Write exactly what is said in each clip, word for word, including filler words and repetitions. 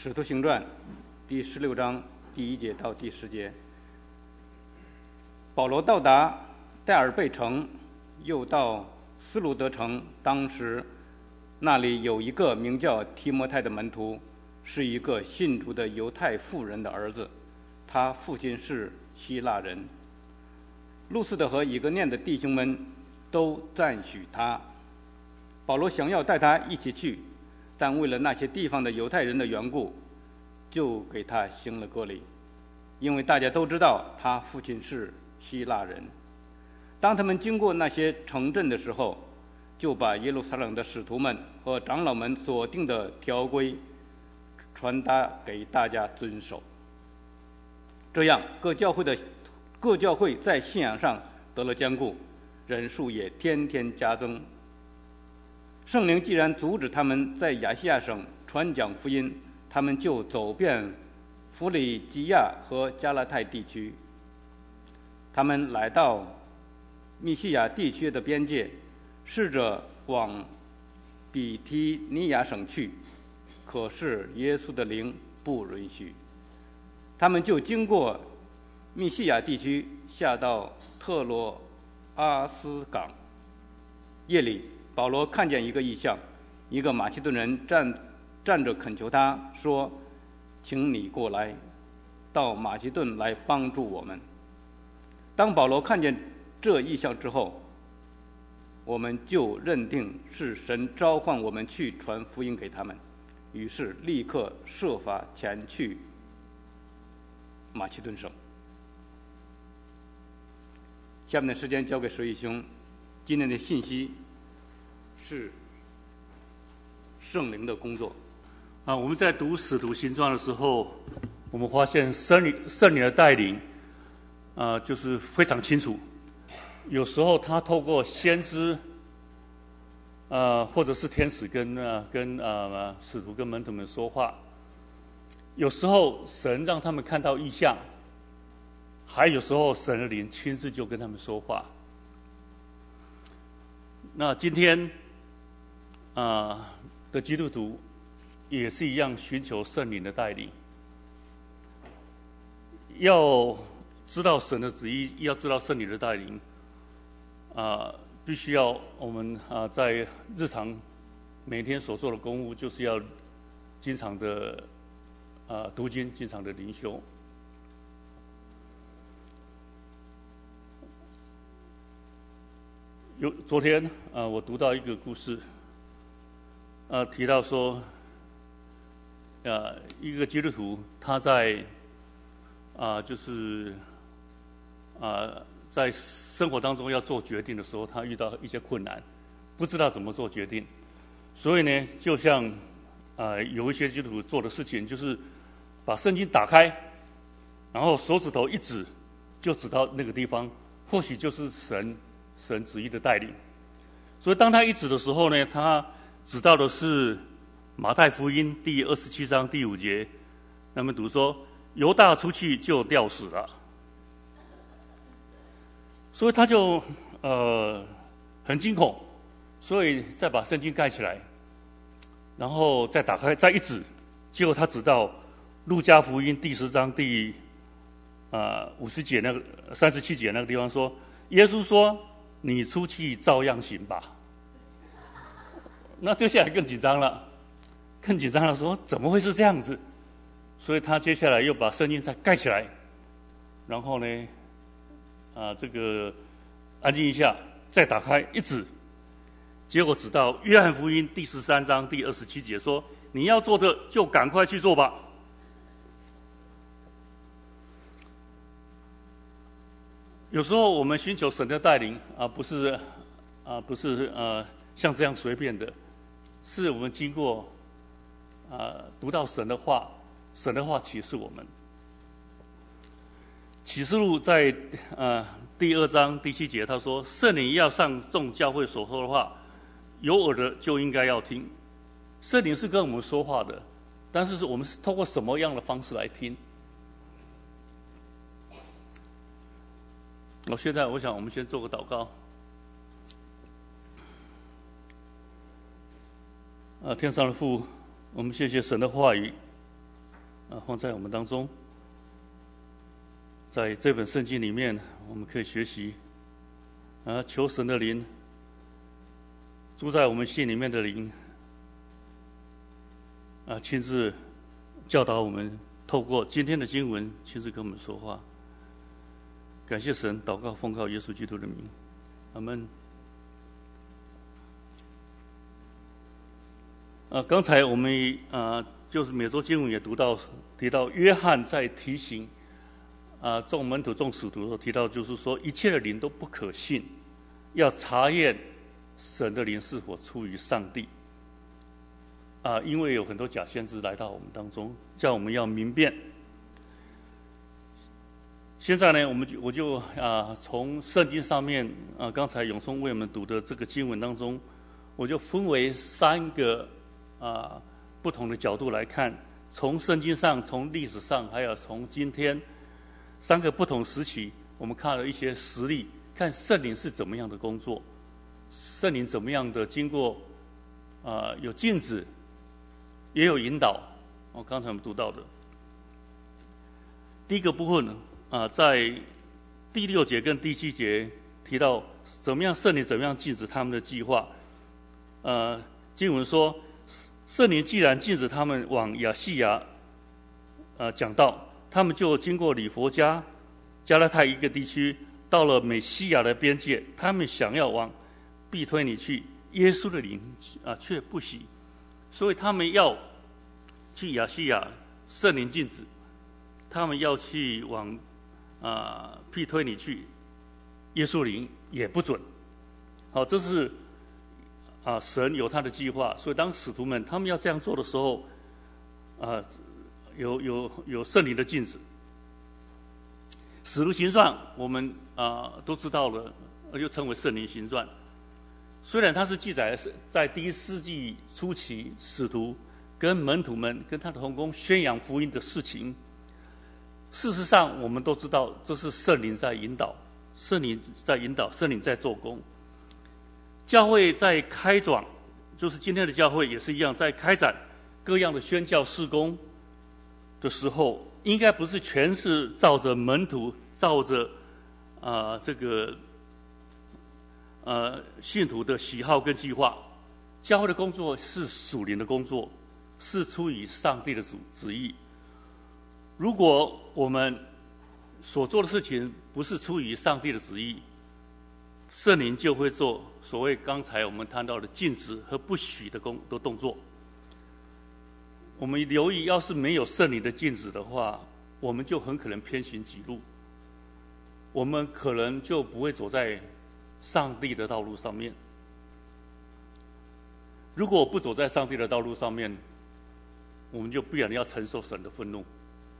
使徒行传第十六章第一节到第十节。保罗到达戴尔贝城，又到斯鲁德城。当时那里有一个名叫提摩太的门徒，是一个信主的犹太妇人的儿子，他父亲是希腊人。路斯德和以哥念的弟兄们都赞许他。保罗想要带他一起去，但为了那些地方的犹太人的缘故，就给他行了割礼，因为大家都知道他父亲是希腊人。当他们经过那些城镇的时候，就把耶路撒冷的使徒们和长老们所定的条规传达给大家遵守。这样，各教会的各教会在信仰上得了坚固，人数也天天加增。圣灵既然阻止他们在亚细亚省传讲福音，他们就走遍弗里基亚和加拉太地区。他们来到密西亚地区的边界，试着往比提尼亚省去，可是耶稣的灵不允许。他们就经过密西亚地区，下到特罗阿斯港。夜里，保罗看见一个异象，一个马其顿人站站着恳求他说：“请你过来，到马其顿来帮助我们。”当保罗看见这异象之后，我们就认定是神召唤我们去传福音给他们，于是立刻设法前去马其顿省。下面的时间交给石义兄，今天的信息是圣灵的工作。 啊，我们在读《使徒行传》的时候，我们发现圣灵圣灵的带领，啊，就是非常清楚。有时候他透过先知，呃，或者是天使跟呃跟呃使徒跟门徒们说话；有时候神让他们看到异象，还有时候神的灵亲自就跟他们说话。那今天啊、呃、的基督徒也是一样，寻求圣灵的带领，要知道神的旨意，要知道圣灵的带领。啊、呃，必须要我们啊、呃，在日常每天所做的公务，就是要经常的啊、呃、读经，经常的灵修。有昨天啊、呃，我读到一个故事，呃，提到说，呃，一个基督徒他在啊、呃，就是啊。呃在生活当中要做决定的时候，他遇到一些困难，不知道怎么做决定，所以呢，就像啊、呃、有一些基督徒做的事情，就是把圣经打开，然后手指头一指，就指到那个地方，或许就是神神旨意的带领。所以当他一指的时候呢，他指到的是马太福音第二十七章第五节，那么读说犹大出去就吊死了。所以他就呃很惊恐，所以再把圣经盖起来，然后再打开，再一指，结果他指到路加福音第十章第啊五十节那个三十七节那个地方说，耶稣说：“你出去照样行吧。”那接下来更紧张了，更紧张了，说怎么会是这样子？所以他接下来又把圣经再盖起来，然后呢？啊，这个安静一下，再打开一指，结果指到约翰福音第十三章第二十七节说：“你要做的就赶快去做吧。”有时候我们寻求神的带领啊，不是啊，不是呃像这样随便的，是我们经过啊读到神的话，神的话启示我们。启示录在呃第二章第七节，他说：“圣灵要上众教会所说的话，有耳的就应该要听。”圣灵是跟我们说话的，但是我们是透过什么样的方式来听？我现在我想，我们先做个祷告。啊，天上的父，我们谢谢神的话语， 啊放在我们当中。在这本圣经里面，我们可以学习啊，求神的灵住在我们心里面的灵啊，亲自教导我们，透过今天的经文亲自跟我们说话。感谢神，祷告奉靠耶稣基督的名，阿们。啊，刚才我们啊，就是每周经文也读到提到约翰在提醒啊众门徒、众使徒的时候提到，就是说一切的灵都不可信，要查验神的灵是否出于上帝。啊，因为有很多假先知来到我们当中，叫我们要明辨。现在呢，我们就我就啊，从圣经上面啊，刚才永松为我们读的这个经文当中，我就分为三个啊不同的角度来看，从圣经上、从历史上，还有从今天三个不同时期，我们看了一些实例，看圣灵是怎么样的工作，圣灵怎么样的经过啊有禁止，也有引导。哦，刚才我们读到的第一个部分呢。啊，在第六节跟第七节提到怎么样圣灵怎么样禁止他们的计划。呃，经文说，圣灵既然禁止他们往亚细亚呃讲道，他们就经过里弗加、加拉太一个地区，到了美西亚的边界，他们想要往庇推尼去，耶稣的灵啊却不喜，所以他们要去亚细亚，圣灵禁止；他们要去往啊，庇推你去，耶稣灵也不准。好，这是啊，神有他的计划。所以当使徒们他们要这样做的时候，啊，有有有圣灵的禁止。使徒行传我们啊都知道了，又称为圣灵行传。虽然它是记载在第一世纪初期，使徒跟门徒们跟他的同工宣扬福音的事情。事实上，我们都知道，这是圣灵在引导，圣灵在引导，圣灵在做工。教会在开展，就是今天的教会也是一样，在开展各样的宣教事工的时候，应该不是全是照着门徒、照着啊、呃、这个呃信徒的喜好跟计划。教会的工作是属灵的工作，是出于上帝的旨旨意。如果我们所做的事情不是出于上帝的旨意，圣灵就会做所谓刚才我们谈到的禁止和不许的工的动作。我们留意，要是没有圣灵的禁止的话，我们就很可能偏行己路，我们可能就不会走在上帝的道路上面。如果不走在上帝的道路上面，我们就必然要承受神的愤怒。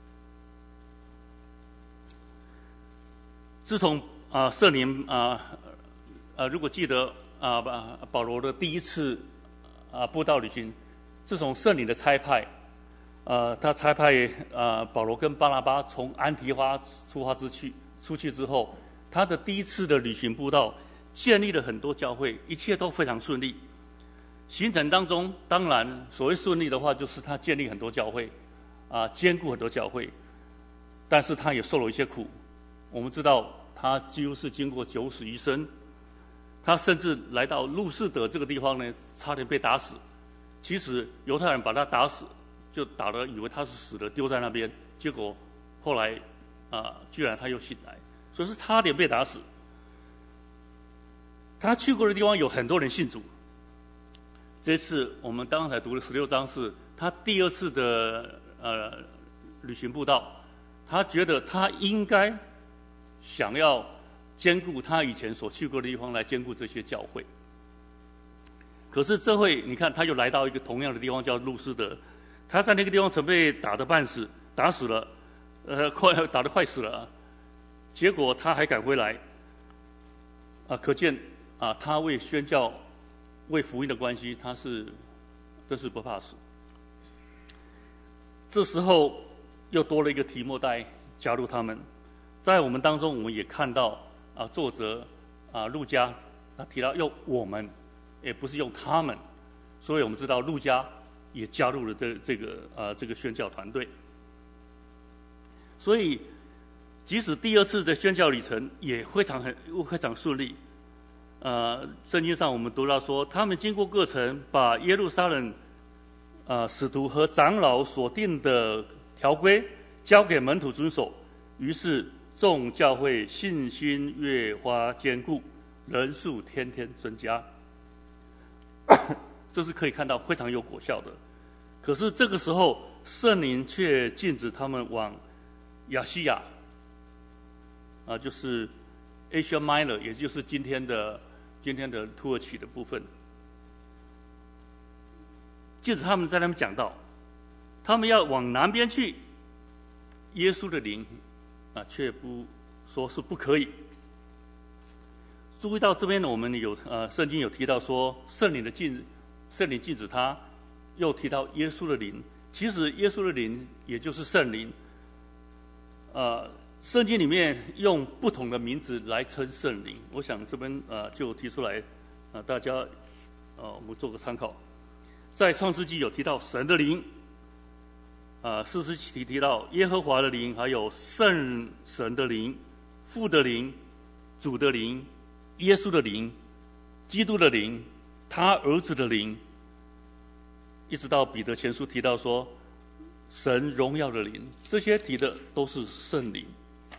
自从啊、呃、圣灵啊呃如果记得啊、呃、保罗的第一次啊、呃、布道旅行，自从圣灵的差派，呃他差派啊、呃、保罗跟巴拿巴从安提花出发之去出去之后，他的第一次的旅行布道，建立了很多教会，一切都非常顺利。行程当中，当然所谓顺利的话，就是他建立很多教会，啊、呃、兼顾很多教会，但是他也受了一些苦。我们知道他几乎是经过九死一生，他甚至来到路士德这个地方呢，差点被打死。其实犹太人把他打死，就打了以为他是死了，丢在那边。结果后来啊、呃，居然他又醒来，所以是差点被打死。他去过的地方有很多人信主。这次我们刚才读的十六章是他第二次的呃旅行布道，他觉得他应该想要兼顾他以前所去过的地方，来兼顾这些教会。可是这回你看，他又来到一个同样的地方，叫路斯德。他在那个地方曾被打得半死，打死了，呃，快打得快死了。结果他还赶回来，啊，可见啊，他为宣教、为福音的关系，他是真是不怕死。这时候又多了一个提摩太加入他们。在我们当中，我们也看到啊，作者啊，路加他提到用我们，也不是用他们，所以我们知道路加也加入了这这个啊这个宣教团队。 所以即使第二次的宣教旅程也非常很非常顺利。呃，圣经上我们读到说，他们经过各城，把耶路撒冷呃使徒和长老所定的条规交给门徒遵守，于是众教会信心越发坚固，人数天天增加。这是可以看到非常有果效的。可是这个时候，圣灵却禁止他们往亚细亚，啊，就是 Asia Minor， 也就是今天的今天的土耳其的部分，禁止他们在那边讲道，他们要往南边去。耶稣的灵啊，却不说是不可以。注意到这边呢，我们有呃，圣经有提到说圣灵的禁，圣灵禁止他，又提到耶稣的灵。其实耶稣的灵也就是圣灵。呃，圣经里面用不同的名字来称圣灵，我想这边呃就提出来，啊、呃，大家呃我们做个参考。在创世纪有提到神的灵。呃，士师提提到耶和华的灵，还有圣神的灵、父的灵、主的灵、耶稣的灵、基督的灵、他儿子的灵，一直到彼得前书提到说神荣耀的灵，这些提的都是圣灵。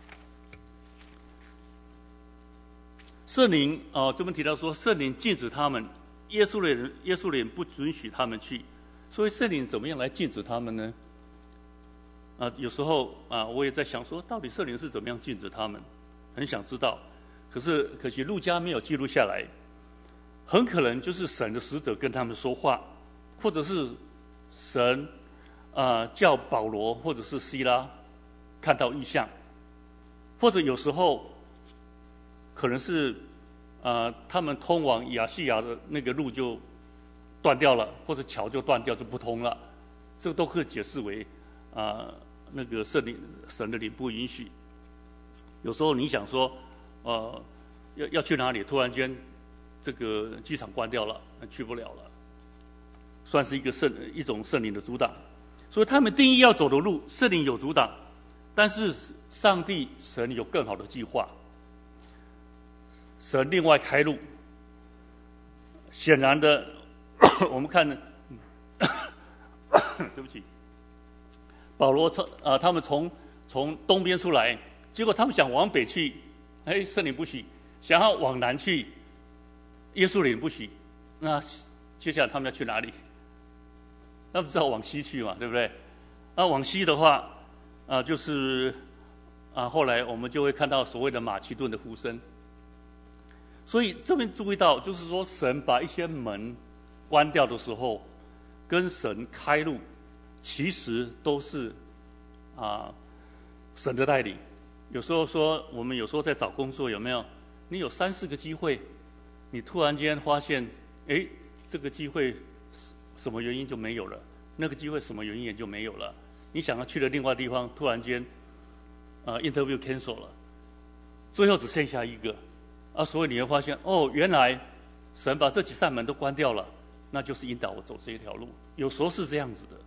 圣灵哦、呃，这边提到说圣灵禁止他们，耶稣的人，耶稣的人不允许他们去，所以圣灵怎么样来禁止他们呢？啊，有时候啊，我也在想说，到底圣灵是怎么样禁止他们？很想知道，可是可惜路加没有记录下来。很可能就是神的使者跟他们说话，或者是神啊叫保罗或者是希拉看到异象，或者有时候可能是啊他们通往亚细亚的那个路就断掉了，或者桥就断掉就不通了，这个都可以解释为。啊、呃，那个圣灵神的灵不允许。有时候你想说，呃，要要去哪里？突然间，这个机场关掉了，去不了了，算是一个圣一种圣灵的阻挡。所以他们定义要走的路，圣灵有阻挡，但是上帝神有更好的计划，神另外开路。显然的，我们看，对不起。保罗从啊，他们从从东边出来，结果他们想往北去，哎，圣灵不许；想要往南去，耶稣灵不许。那接下来他们要去哪里？那不知道往西去嘛，对不对？那往西的话，啊，就是啊，后来我们就会看到所谓的马其顿的呼声。所以这边注意到，就是说神把一些门关掉的时候，跟神开路。其实都是啊神的带领。有时候说，我们有时候在找工作，有没有？你有三四个机会，你突然间发现，哎，这个机会什么原因就没有了，那个机会什么原因也就没有了。你想要去的另外地方，突然间啊 interview cancel 了，最后只剩下一个，啊，所以你会发现，哦，原来神把这几扇门都关掉了，那就是引导我走这一条路。有时候是这样子的。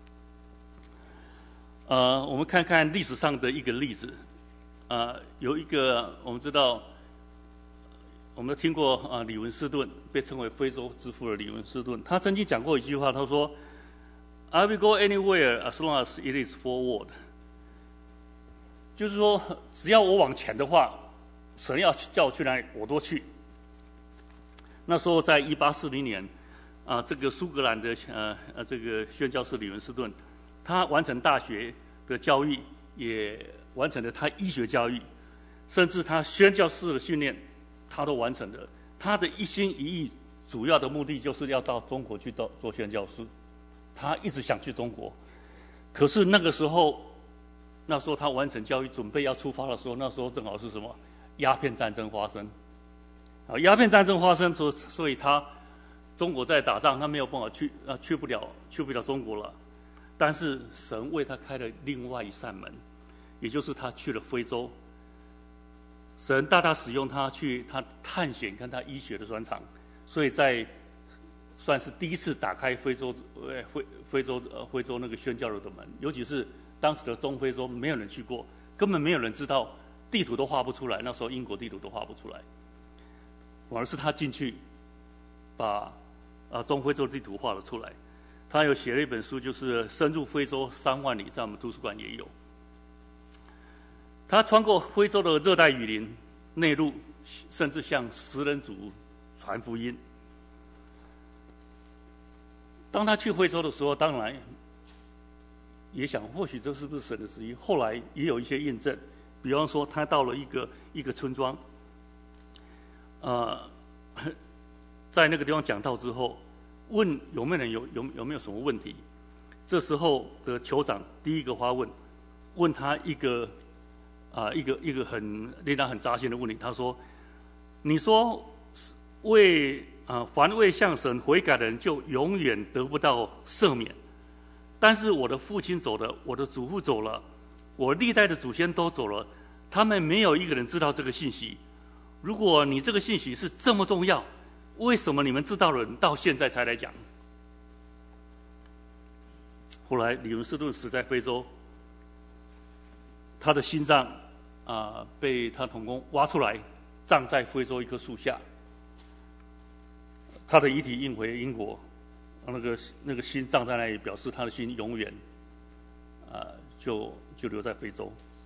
呃，我们看看历史上的一个例子，呃，有一个我们知道，我们都听过啊、呃，李文斯顿被称为非洲之父的李文斯顿，他曾经讲过一句话，他说 ：“I will go anywhere as long as it is forward。”就是说，只要我往前的话，神要叫我去哪里，我都去。那时候在一八四零年，啊、呃，这个苏格兰的呃呃这个宣教士李文斯顿。他完成大学的教育，也完成了他医学教育，甚至他宣教士的训练，他都完成了。他的一心一意，主要的目的就是要到中国去做做宣教士。他一直想去中国，可是那个时候，那时候他完成教育，准备要出发的时候，那时候正好是什么？鸦片战争发生。啊，鸦片战争发生，所所以他中国在打仗，他没有办法去啊，去不了，去不了中国了。但是神为他开了另外一扇门，也就是他去了非洲。神大大使用他去他探险跟他医学的专长，所以在算是第一次打开非洲呃非非洲呃非洲那个宣教的门，尤其是当时的中非洲没有人去过，根本没有人知道，地图都画不出来，那时候英国地图都画不出来，反而是他进去把啊中非洲的地图画了出来。他有写了一本书，就是《深入非洲三万里》，在我们图书馆也有。他穿过非洲的热带雨林、内陆，甚至向食人族传福音。当他去非洲的时候，当然也想，或许这是不是神的旨意？后来也有一些验证，比方说，他到了一个一个村庄，呃，在那个地方讲道之后，问有没有人有有有没有什么问题？这时候的酋长第一个发问，问他一个啊、呃、一个一个很令他很扎心的问题。他说：“你说为啊、呃、凡未向神悔改的人，就永远得不到赦免。但是我的父亲走了，我的祖父走了，我历代的祖先都走了，他们没有一个人知道这个信息。如果你这个信息是这么重要，为什么你们知道的人到现在才来讲？”后来李文斯顿死在非洲，他的心脏啊、呃、被他同工挖出来，葬在非洲一棵树下。他的遗体运回英国，那个那个心葬在那里，表示他的心永远啊、呃、就就留在非洲。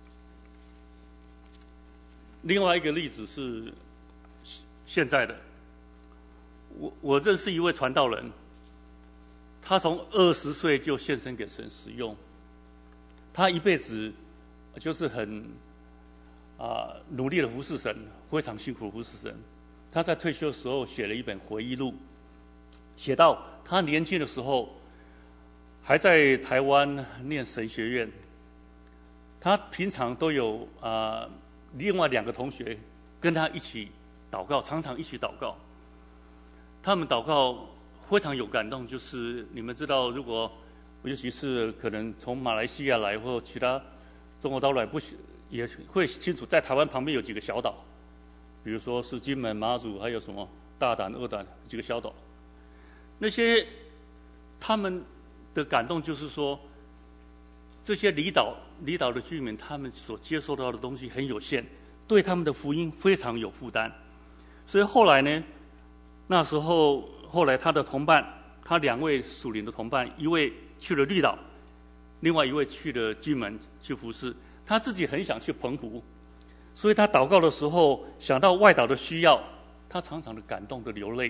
另外一个例子是现在的，我我认识一位传道人，他从二十岁就献身给神使用，他一辈子就是很啊、呃、努力的服侍神，非常辛苦的服侍神。他在退休的时候写了一本回忆录，写到他年轻的时候还在台湾念神学院，他平常都有啊、呃、另外两个同学跟他一起祷告，常常一起祷告。他们祷告非常有感动，就是你们知道，如果尤其是可能从马来西亚来或其他中国大陆来，不也会清楚，在台湾旁边有几个小岛，比如说是金门、马祖，还有什么大胆、二胆几个小岛。那些他们的感动就是说，这些离岛离岛的居民，他们所接受到的东西很有限，对他们的福音非常有负担。所以后来呢，那时候后来他的同伴，他两位属灵的同伴，一位去了绿岛，另外一位去了金门去服侍。他自己很想去澎湖，所以他祷告的时候想到外岛的需要，他常常的感动的流泪。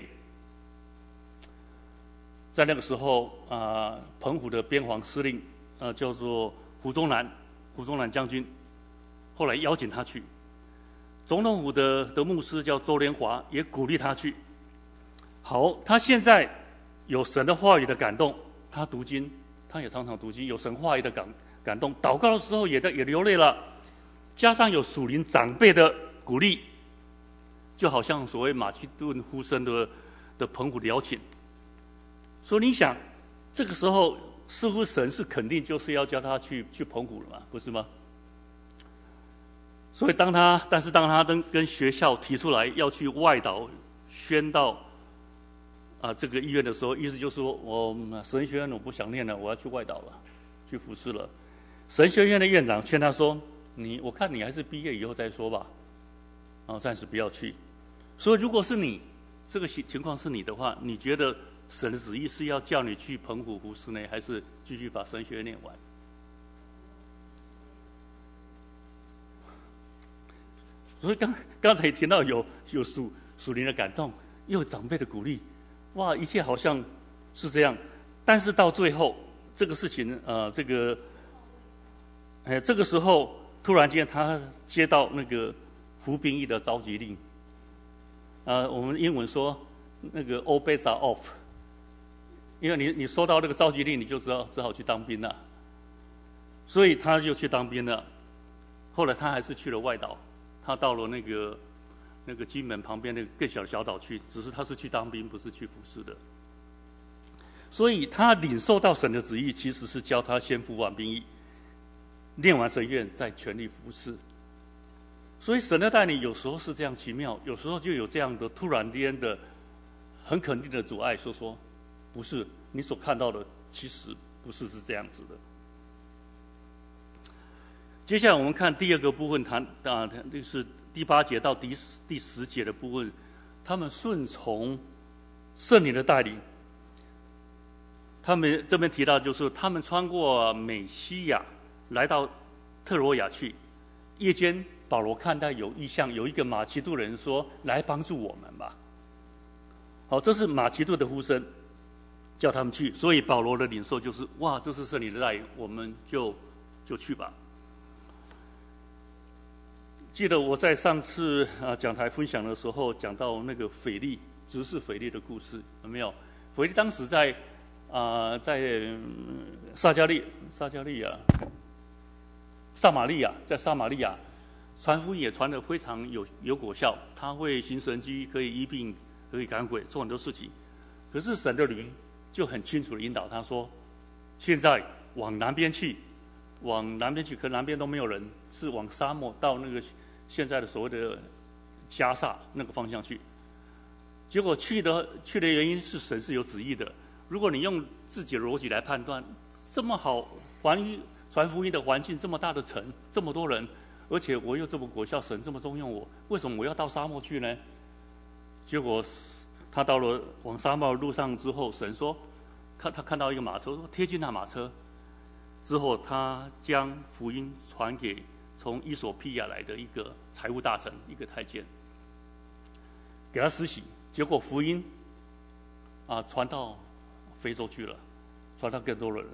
在那个时候啊、呃，澎湖的边防司令呃叫做胡宗南，胡宗南将军，后来邀请他去。总统府的的牧师叫周连华，也鼓励他去。好，他现在有神的话语的感动，他读经，他也常常读经，有神话语的感感动，祷告的时候也也流泪了，加上有属灵长辈的鼓励，就好像所谓马其顿呼声的的澎湖的邀请。所以你想，这个时候似乎神是肯定就是要叫他去去澎湖了嘛，不是吗？所以当他，但是当他跟跟学校提出来要去外岛宣道啊、呃、这个意愿的时候，意思就是说，我神学院我不想念了，我要去外岛了，去服侍了。神学院的院长劝他说：“你，我看你还是毕业以后再说吧，然后暂时不要去。”所以如果是你这个情况是你的话，你觉得神的旨意是要叫你去澎湖服侍呢，还是继续把神学院念完？所以刚刚才提到有有属属灵的感动，又有长辈的鼓励，哇，一切好像是这样。但是到最后，这个事情，呃，这个，哎，这个时候突然间他接到那个服兵役的召集令，呃，我们英文说那个 all bets are off， 因为你你收到那个召集令，你就知道只好去当兵了。所以他就去当兵了。后来他还是去了外岛。他到了那个那个金门旁边那个更小的小岛去，只是他是去当兵，不是去服侍的。所以他领受到神的旨意，其实是教他先服完兵役，念完神院，再全力服侍。所以神的带领有时候是这样奇妙，有时候就有这样的突然间的很肯定的阻碍，说说不是，你所看到的其实不是是这样子的。接下来我们看第二个部分，谈啊，就是第八节到第十第十节的部分，他们顺从圣灵的带领。他们这边提到，就是他们穿过美西亚，来到特罗亚去。夜间，保罗看到有异象，有一个马其顿人说：“来帮助我们吧。”好，这是马其顿的呼声，叫他们去。所以保罗的领受就是：哇，这是圣灵的带领，我们就就去吧。记得我在上次啊讲台分享的时候，讲到那个腓力执事腓力的故事，有没有？腓力当时在啊、呃、在、嗯、撒加利撒加利亚撒玛利亚，在撒玛利亚传福音也传得非常有有果效，他会行神迹，可以医病，可以赶鬼，做很多事情。可是神的灵就很清楚的引导他说：现在往南边去，往南边去，可南边都没有人，是往沙漠到那个现在的所谓的加萨那个方向去。结果去的去的原因是神是有旨意的。如果你用自己的逻辑来判断，这么好环于传福音的环境，这么大的城，这么多人，而且我又这么果效，神这么重用我，为什么我要到沙漠去呢？结果他到了往沙漠的路上之后，神说，看他看到一个马车，说贴近那马车，之后他将福音传给从伊索比亚来的一个财务大臣，一个太监，给他施洗，结果福音啊传到非洲去了，传到更多的人。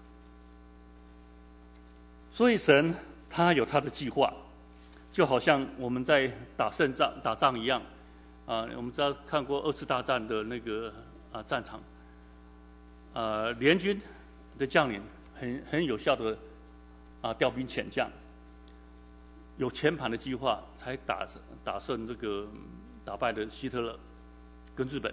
所以神他有他的计划，就好像我们在打胜仗、打仗一样。啊，我们知道看过二次大战的那个啊战场，啊联军的将领很很有效的啊调兵遣将，有全盘的计划，才打打胜这个打败了希特勒跟日本。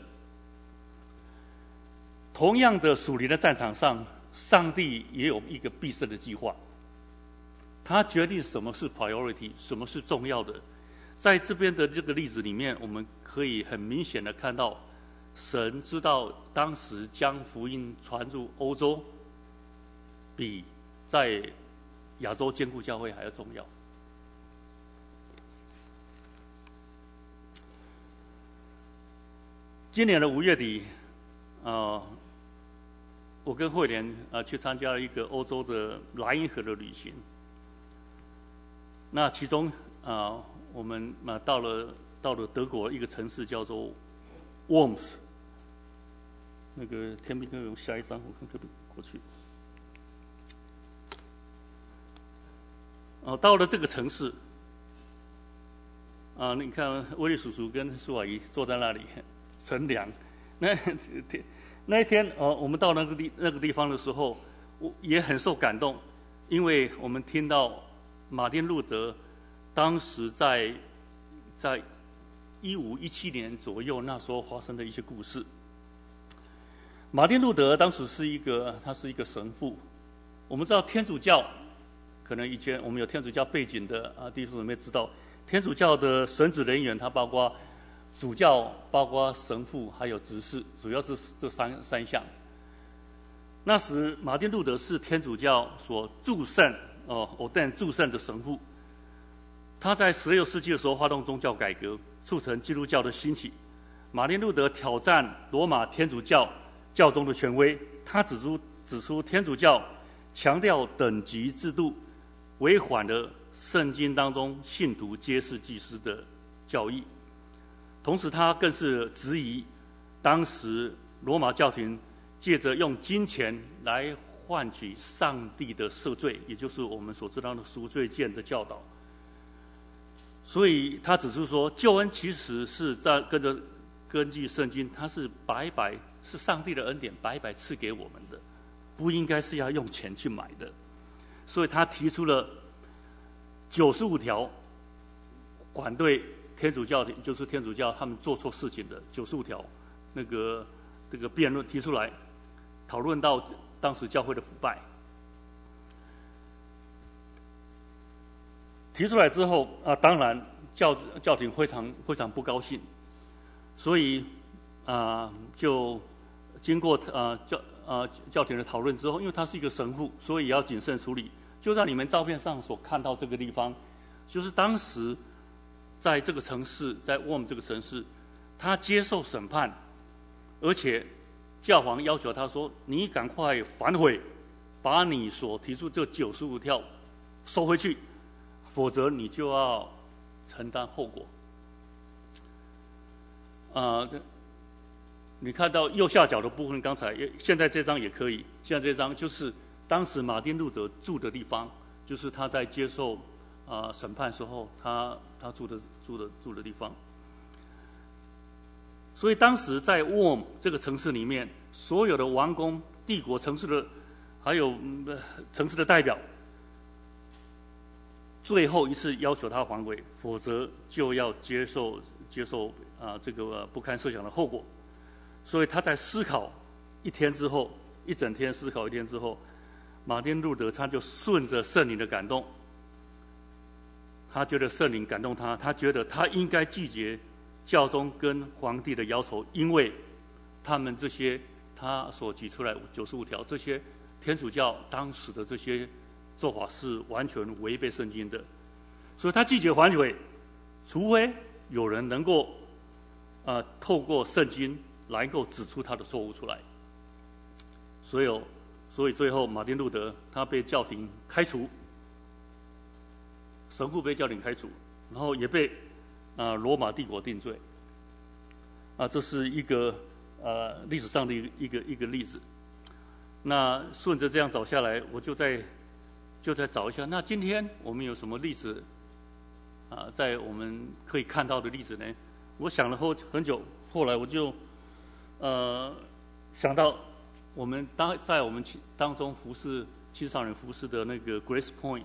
同样的属灵的战场上，上帝也有一个必胜的计划。他决定什么是 priority， 什么是重要的。在这边的这个例子里面，我们可以很明显的看到，神知道当时将福音传入欧洲，比在亚洲坚固教会还要重要。今年的五月底，啊、呃，我跟慧莲啊、呃、去参加了一个欧洲的莱茵河的旅行。那其中啊、呃，我们啊、呃、到了到了德国一个城市叫做 Worms。那个天兵哥有下一张，我看可不可以过去。哦，到了这个城市，啊，你看威利叔叔跟苏阿姨坐在那里乘凉。那那一天哦，我们到那个地那个地方的时候，我也很受感动，因为我们听到马丁路德当时在在一五一七年左右那时候发生的一些故事。马丁路德当时是一个他是一个神父，我们知道天主教，可能以前我们有天主教背景的啊弟兄姊妹知道，天主教的神职人员，他包括主教、包括神父，还有执事，主要是这三三项。那时马丁路德是天主教所祝圣哦，偶但祝圣的神父。他在十六世纪的时候发动宗教改革，促成基督教的兴起。马丁路德挑战罗马天主教教宗的权威，他指出指出天主教强调等级制度，违反了圣经当中信徒皆是祭司的教义。同时，他更是质疑当时罗马教廷借着用金钱来换取上帝的赦罪，也就是我们所知道的赎罪券的教导。所以他指出说，救恩其实是在跟着根据圣经，它是白白是上帝的恩典，白白赐给我们的，不应该是要用钱去买的。所以他提出了九十五条反对天主教，就是天主教他们做错事情的九十五条那个这个辩论提出来，讨论到当时教会的腐败。提出来之后啊，当然教教廷非常非常不高兴，所以啊就经过呃教呃教廷的讨论之后，因为他是一个神父，所以也要谨慎处理。就像你们照片上所看到这个地方，就是当时在这个城市，在我们这个城市，他接受审判，而且教皇要求他说：“你赶快反悔，把你所提出这九十五条收回去，否则你就要承担后果。”啊、呃，你看到右下角的部分，刚才也现在这张也可以。现在这张就是当时马丁路德住的地方，就是他在接受啊、呃、审判时候，他他住的住的住的地方。所以当时在沃姆这个城市里面，所有的王公、帝国城市的，还有、呃、城市的代表，最后一次要求他还回，否则就要接受接受啊、呃、这个、呃、不堪设想的后果。所以他在思考一天之后，一整天思考一天之后，马丁路德他就顺着圣灵的感动，他觉得圣灵感动他，他觉得他应该拒绝教宗跟皇帝的要求，因为他们这些他所举出来九十五条，这些天主教当时的这些做法是完全违背圣经的，所以他拒绝还回，除非有人能够呃透过圣经来够指出他的错误出来。所以，所以最后马丁路德他被教廷开除，神父被教廷开除，然后也被啊、呃、罗马帝国定罪。啊，这是一个呃历史上的一个一个一个例子。那顺着这样走下来，我就在就在找一下，那今天我们有什么例子啊、呃，在我们可以看到的例子呢？我想了后很久，后来我就呃想到我们当在我们当中服侍青少年服侍的那个 Grace Point。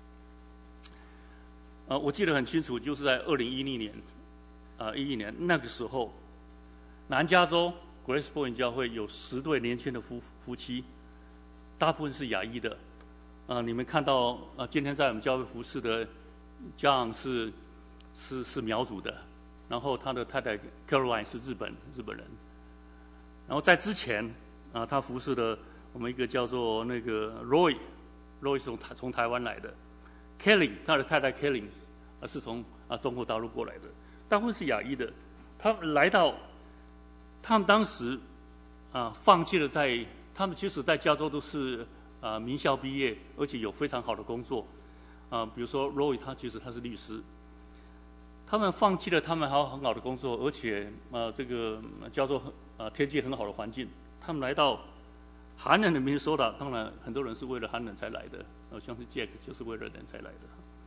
呃，我记得很清楚，就是在二零一零年，啊一一年那个时候，南加州 Grace Point 教会有十对年轻的夫夫妻，大部分是亚裔的。啊、呃，你们看到啊、呃，今天在我们教会服侍的 John 是是是苗族的，然后他的太太 Caroline 是日本日本人。然后在之前啊、呃，他服侍的我们一个叫做那个 Roy，Roy 是从台从台湾来的 ，Kelly 他的太太 Kelly。而是从啊中国大陆过来的，大部分是亚裔的。他们来到，他们当时啊放弃了在，他们其实在加州都是啊名校毕业，而且有非常好的工作。啊，比如说 Roy 他其实他是律师。他们放弃了他们还有很好的工作，而且啊这个加州啊天气很好的环境，他们来到寒冷的明尼苏达，当然很多人是为了寒冷才来的，呃像是 Jack 就是为了冷才来的。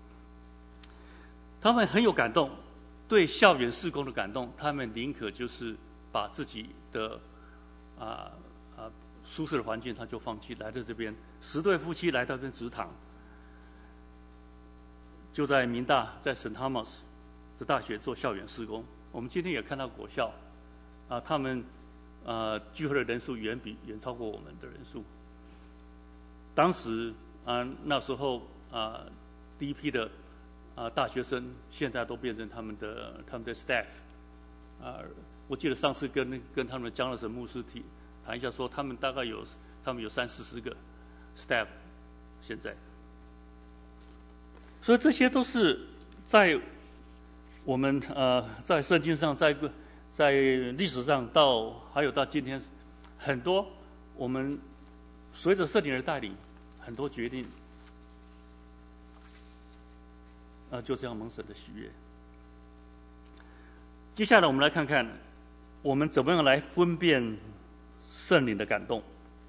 他们很有感动，对校园事工的感动，他们宁可就是把自己的啊啊舒适的环境，他就放弃来到这边。十对夫妻来到这边植堂，就在明大，在圣托马斯的大学做校园事工。我们今天也看到果校，啊，他们啊聚会的人数远比远超过我们的人数。当时啊那时候啊第一批的。啊，大学生现在都变成他们的他们的 staff， 啊，我记得上次跟跟他们的江乐神牧师提谈一下，说他们大概有他们有三四十个 staff， 现在，所以这些都是在我们呃在圣经上，在在历史上到还有到今天，很多我们随着圣灵的带领，很多决定。啊，就这样蒙神的喜悦。接下来我们来看看，我们怎么样来分辨圣灵的感动。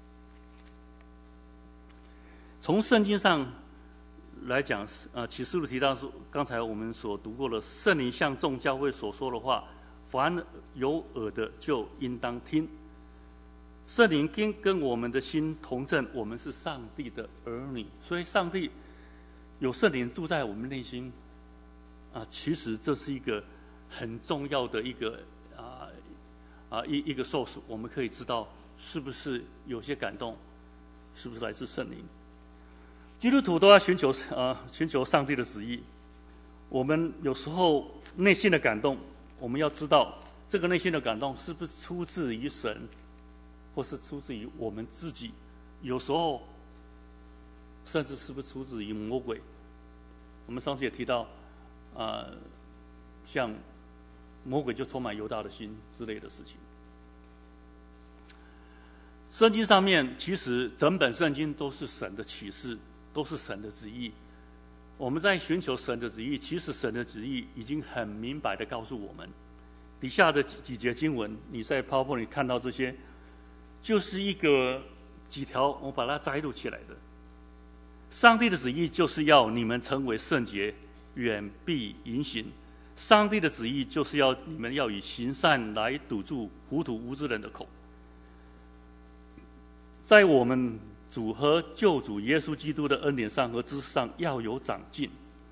从圣经上来讲，呃，启示录提到说，刚才我们所读过的，圣灵向众教会所说的话，凡有耳的就应当听。圣灵跟跟我们的心同证，我们是上帝的儿女，所以上帝。有圣灵住在我们内心，啊，其实这是一个很重要的一个啊啊一一个 source， 我们可以知道是不是有些感动，是不是来自圣灵。基督徒都要寻求啊寻求上帝的旨意。我们有时候内心的感动，我们要知道这个内心的感动是不是出自于神， 或是出自于我们自己，有时候甚至是不是出自于魔鬼？我们上次也提到，啊、呃，像魔鬼就充满犹大的心之类的事情。圣经上面其实整本圣经都是神的启示，都是神的旨意。我们在寻求神的旨意，其实神的旨意已经很明白的告诉我们。底下的几几节经文，你在 PowerPoint 里看到这些，就是一个几条，我把它摘录起来的。上帝的旨意就是要你们成为圣洁，远避淫行。上帝的旨意就是要你们要以行善来堵住糊涂无知人的口。在我们主和救主耶稣基督的恩典上和知识上要有长进。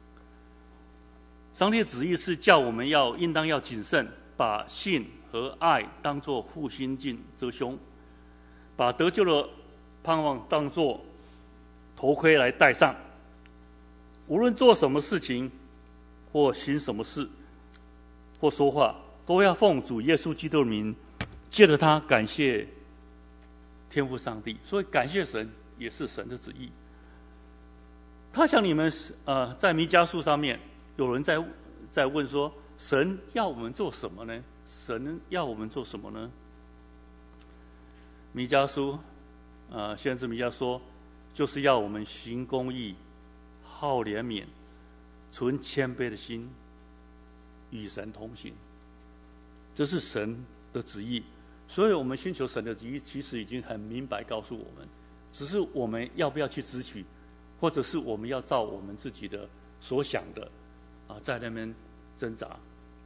上帝的旨意是叫我们要应当要谨慎，把信和爱当作护心镜遮胸，把得救的盼望当作头盔来戴上。无论做什么事情或行什么事或说话，都要奉主耶稣基督的名，借着他感谢天父上帝。所以感谢神也是神的旨意。他向你们呃，在弥迦书上面有人在在问说，神要我们做什么呢？神要我们做什么呢？弥迦书呃，先知弥迦说，就是要我们行公义，好怜悯，存谦卑的心，与神同行。这是神的旨意。所以我们寻求神的旨意，其实已经很明白告诉我们，只是我们要不要去支取，或者是我们要照我们自己的所想的啊，在那边挣扎。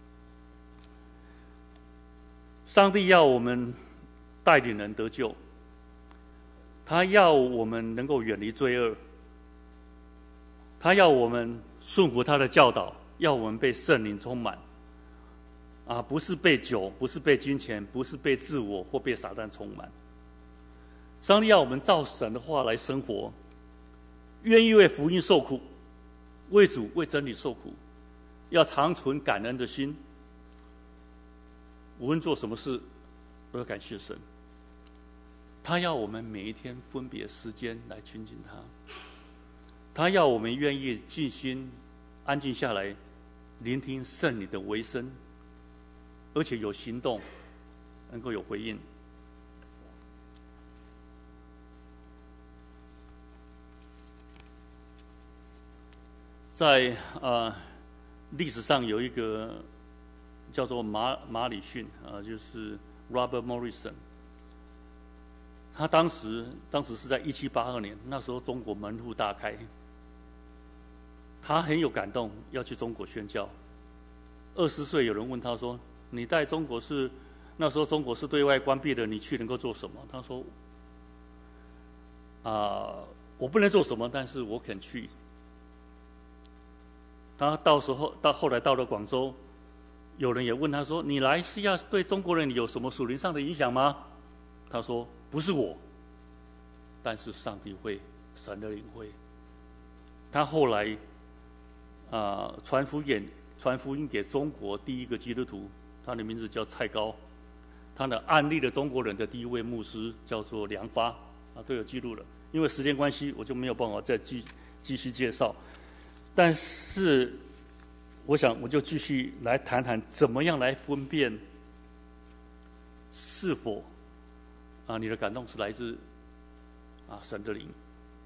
上帝要我们带领人得救，他要我们能够远离罪恶，他要我们顺服他的教导，要我们被圣灵充满。啊，不是被酒，不是被金钱，不是被自我或被撒旦充满。上帝要我们照神的话来生活，愿意为福音受苦，为主为真理受苦，要常存感恩的心。无论做什么事，都要感谢神。他要我们每一天分别时间来亲近他，他要我们愿意静心安静下来，聆听圣灵的微声，而且有行动，能够有回应。在呃历史上有一个叫做马马里逊啊、呃，就是 Robert Morrison。他当时当时是在一七八二年，那时候中国门户大开，他很有感动，要去中国宣教。二十岁，有人问他说，你在中国是那时候中国是对外关闭的，你去能够做什么？他说：“啊、呃，我不能做什么，但是我肯去。”他到时候到后来到了广州，有人也问他说：“你来是要对中国人有什么属灵上的影响吗？”他说：“不是我，但是上帝会，神的灵会。”他后来啊、呃、传福音传福音给中国第一个基督徒。他的名字叫蔡高，他的案例的中国人的第一位牧师叫做梁发，啊，都有记录了。因为时间关系，我就没有办法再继继续介绍。但是，我想我就继续来谈谈怎么样来分辨是否啊你的感动是来自啊神的灵。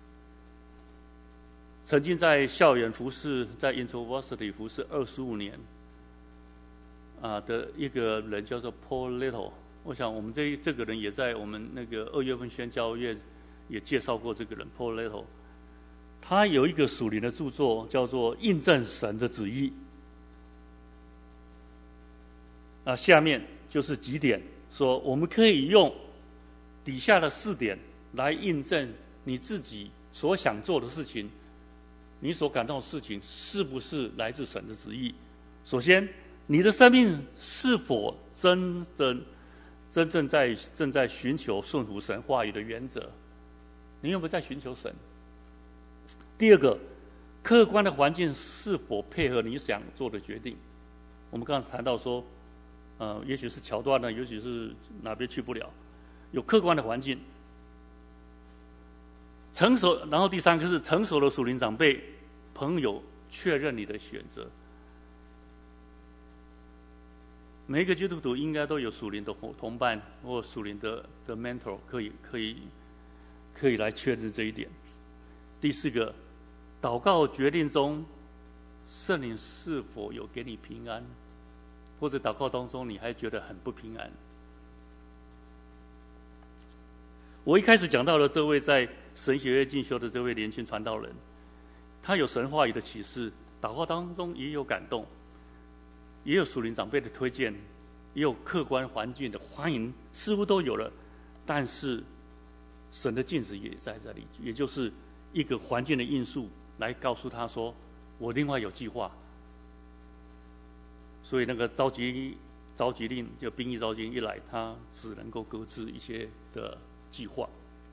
曾经在校园服侍，在 University 服侍二十五年。啊的一个人叫做 Paul Little， 我想我们这这个人也在我们那个二月份宣教月也介绍过这个人 Paul Little。他有一个属灵的著作叫做《印证神的旨意》。啊，下面就是几点，说我们可以用底下的四点来印证你自己所想做的事情，你所感到的事情是不是来自神的旨意。首先，你的生命是否真正真正在正在寻求顺服神话语的原则？你有没有在寻求神？第二个，客观的环境是否配合你想做的决定？我们刚才谈到说，呃，也许是桥段呢，也许是哪边去不了， 有客观的环境。成熟，然后第三个是成熟的属灵长辈朋友确认你的选择。每一个基督徒应该都有属灵的同伴或属灵的的 mentor， 可以可以可以来确认这一点。第四个，祷告决定中，圣灵是否有给你平安，或者祷告当中你还觉得很不平安？我一开始讲到了这位在神学院进修的这位年轻传道人，他有神话语的启示，祷告当中也有感动，也有属灵长辈的推荐，也有客观环境的欢迎，似乎都有了。但是神的镜子也在这里，也就是一个环境的因素来告诉他说，我另外有计划。所以那个召集召集令，就兵役召集令一来，他只能够搁置一些的计划。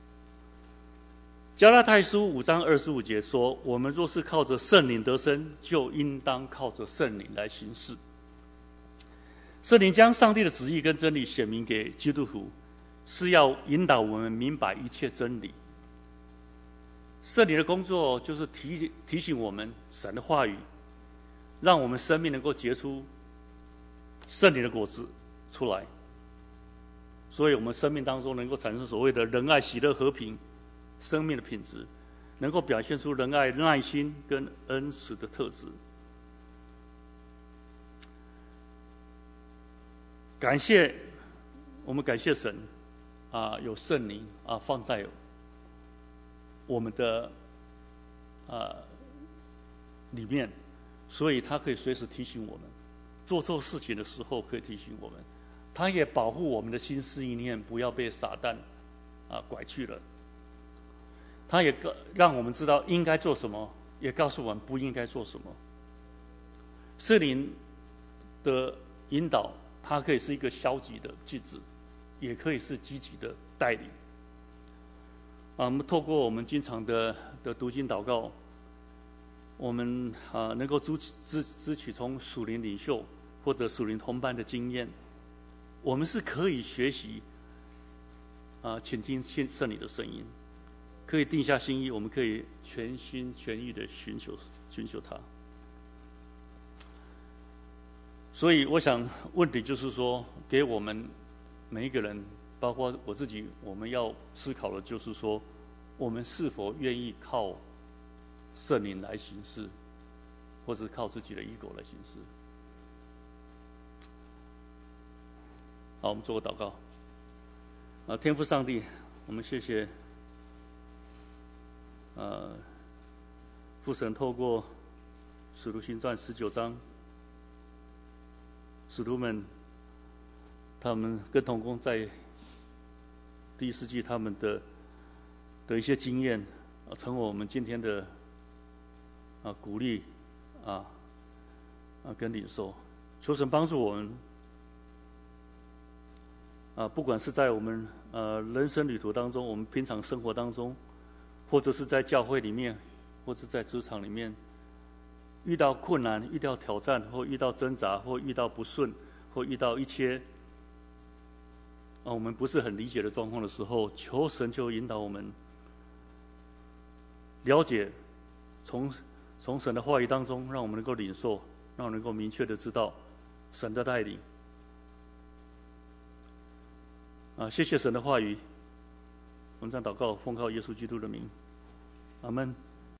加拉太书五章二十五节说：“我们若是靠着圣灵得生，就应当靠着圣灵来行事。”圣灵将上帝的旨意跟真理显明给基督徒，是要引导我们明白一切真理。圣灵的工作就是提提醒我们神的话语，让我们生命能够结出圣灵的果子出来。所以我们生命当中能够产生所谓的仁爱、喜乐、和平生命的品质，能够表现出仁爱、耐心跟恩慈的特质。感谢我们感谢神啊，有圣灵啊放在我们的啊里面，所以他可以随时提醒我们，做错事情的时候可以提醒我们。他也保护我们的心思意念不要被撒旦啊拐去了。他也让我们知道应该做什么，也告诉我们不应该做什么。圣灵的引导，它可以是一个消极的机制，也可以是积极的带领。啊，我们透过我们经常的的读经祷告，我们啊能够支支支取从属灵领袖或者属灵同伴的经验，我们是可以学习啊，倾听圣灵的声音。可以定下心意，我们可以全心全意的寻求寻求他。所以，我想问题就是说，给我们每一个人，包括我自己，我们要思考的就是说，我们是否愿意靠圣灵来行事，或是靠自己的 ego 来行事？好，我们做个祷告。啊，天父上帝，我们谢谢。呃，父神透过《使徒行传》十九章，使徒们他们跟同工在第一世纪他们的的一些经验，啊，成为我们今天的啊鼓励啊啊跟领受。求神帮助我们啊，不管是在我们呃人生旅途当中，我们平常生活当中，或者是在教会里面，或者在职场里面，遇到困难、遇到挑战，或遇到挣扎，或遇到不顺，或遇到一些啊我们不是很理解的状况的时候，求神就引导我们了解，从从神的话语当中，让我们能够领受，让我们能够明确的知道神的带领。啊，谢谢神的话语。我们这样祷告，奉靠耶稣基督的名，阿们。